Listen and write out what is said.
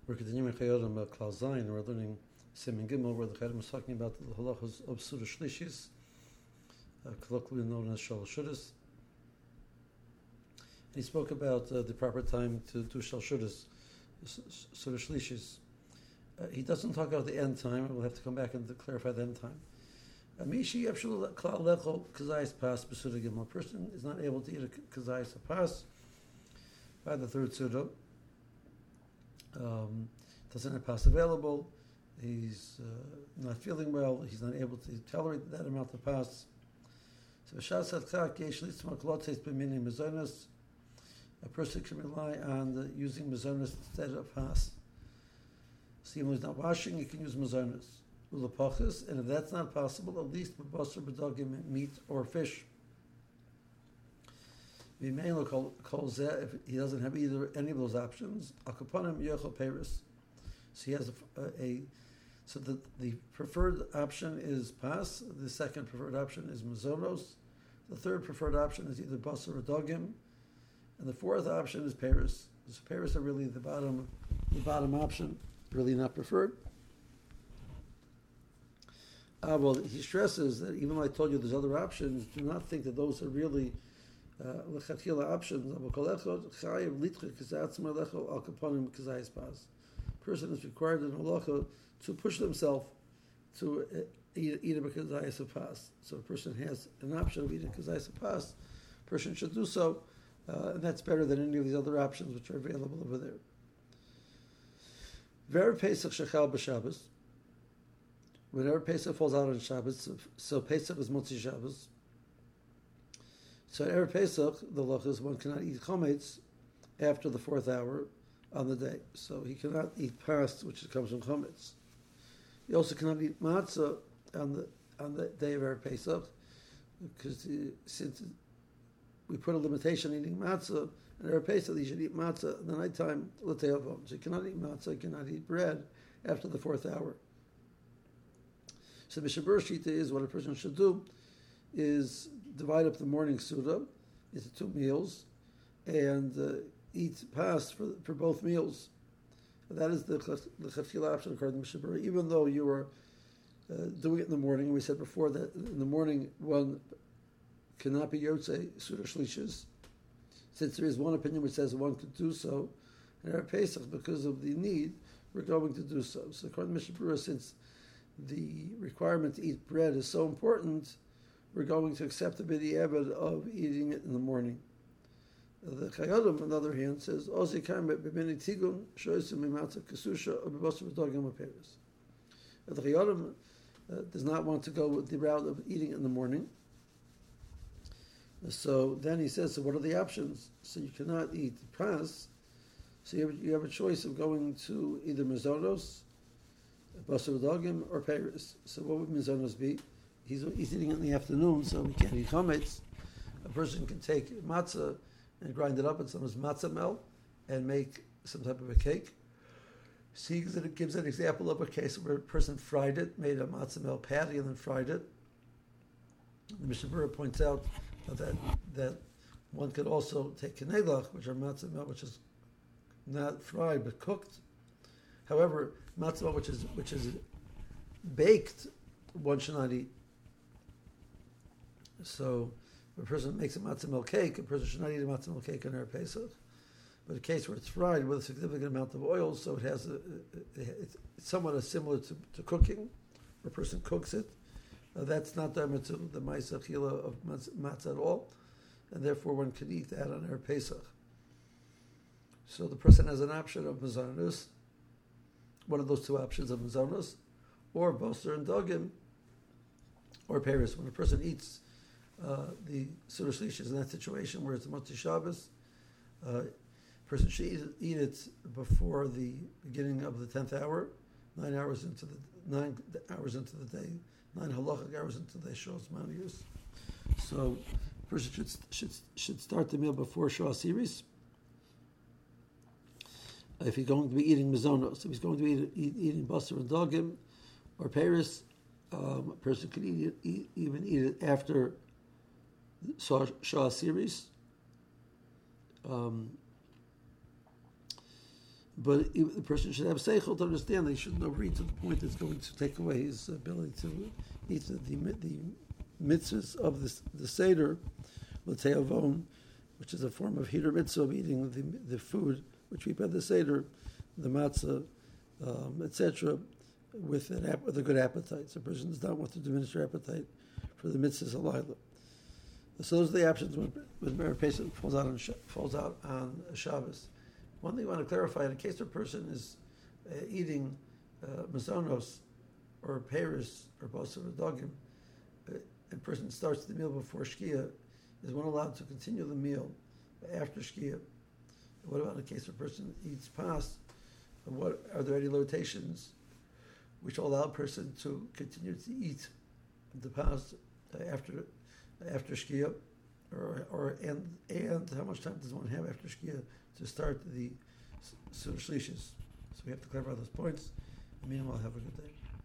We're continuing Chayodim Klal Zayin. We're learning Siman Gimel, where the Chayodim is talking about the halachos of Surah Shlishis, colloquially known as Shal Shudas. He spoke about the proper time to do Shal Shudas, Surah Shlishis. He doesn't talk about the end time. We'll have to come back and clarify the end time. A person is not able to eat a kazayis pas by the third surah. Doesn't have pas available. He's not feeling well. He's not able to tolerate that amount of pas. So a person can rely on using mazonos instead of pas. So when he's not washing, he can use mazonos. And if that's not possible, at least basar b'dagim, meat or fish. If he doesn't have either any of those options, akapanim yochel peris. So he has so the preferred option is pas. The second preferred option is mazonos. The third preferred option is either basar or dagim, and the fourth option is peris. So peris are really the bottom option, really not preferred. Well, he stresses that even though I told you there's other options, do not think that those are really lechatchila options. Person is required in halacha to push themselves to eat a kazayas of pas. So a person has an option of eating kazayas of pas. Person should do so, and that's better than any of these other options which are available over there. Ver Pesach shechal b'Shabbos. Whenever Pesach falls out on Shabbos, so Pesach is Motzi Shabbos. So at Erev Pesach, the law is one cannot eat chometz after the fourth hour on the day. So he cannot eat pas, which comes from chometz. He also cannot eat matzah on the day of Erev Pesach, because since we put a limitation on eating matzah, and Erev Pesach he should eat matzah in the nighttime l'te'avon. So he cannot eat matzah, he cannot eat bread after the fourth hour. So Mishabur Shita is what a person should do is divide up the morning Suda into two meals and eat pas for both meals. That is the Chatchila option according to Mishabur. Even though you are doing it in the morning, we said before that in the morning one cannot be Yotze Suda Shlishis. Since there is one opinion which says one could do so, and our Pesach, because of the need, we're going to do so. So according to Mishabur, since the requirement to eat bread is so important, we're going to accept the b'di'evad of eating it in the morning. The Chayodim, on the other hand, says, "Ozi kaim b'bini tigun shoysim mimatzah kasusha or b'basar v'dagim aperis." The Chayodim does not want to go with the route of eating it in the morning. So then he says, "So what are the options?" So you cannot eat pas. So you have a choice of going to either mazonos, basar v'dagim, or peris. So what would mazonos be? He's eating it in the afternoon, so he can't eat chametz. A person can take matzah and grind it up in some matzah mel and make some type of a cake. So he gives an example of a case where a person fried it, made a matzah mel patty and then fried it. The Mishabura points out that one could also take kenelach, which are matzah mel, which is not fried but cooked. However, matzah mel, which is baked, one should not eat. So, if a person makes a matzah mel cake, a person should not eat a matzah mel cake on Erev Pesach. But a case where it's fried with a significant amount of oil, so it has it's somewhat similar to cooking. A person cooks it. That's not the ma'aseh achila of matzah at all, and therefore one can eat that on Erev Pesach. So the person has an option of mazonos, one of those two options of mazonos, or basar and dagim, or peris. When a person eats the Surah Shlishis in that situation where it's Motzi Shabbos, a person should eat it before the beginning of the 10th hour, 9 hours into the day, 9 halachic hours into the day, Shos Manius. So a person should start the meal before Shah Siris. If he's going to be eating mazonos, if he's going to be eating basar and dagim or peris, a person could even eat it after Shah series. But the person should have seichel to understand that he shouldn't overeat to the point that's going to take away his ability to eat the mitzvahs of the Seder, l'te'avon, which is a form of heater mitzvah of eating the food which we eat by the Seder, the matzah, etc., with a good appetite. So a person does not want to diminish their appetite for the mitzvahs of Laila. So those are the options when Erev Pesach falls out on Shabbos. One thing I want to clarify, in case a person is eating mazonos or peris or basar or dogim, a person starts the meal before Shkia, is one allowed to continue the meal after Shkia? What about in case a person eats pas? Are there any limitations which allow a person to continue to eat the pas after Shkia, and how much time does one have after Shkia to start the Suda Shlishis? So we have to clarify those points. Meanwhile, have a good day.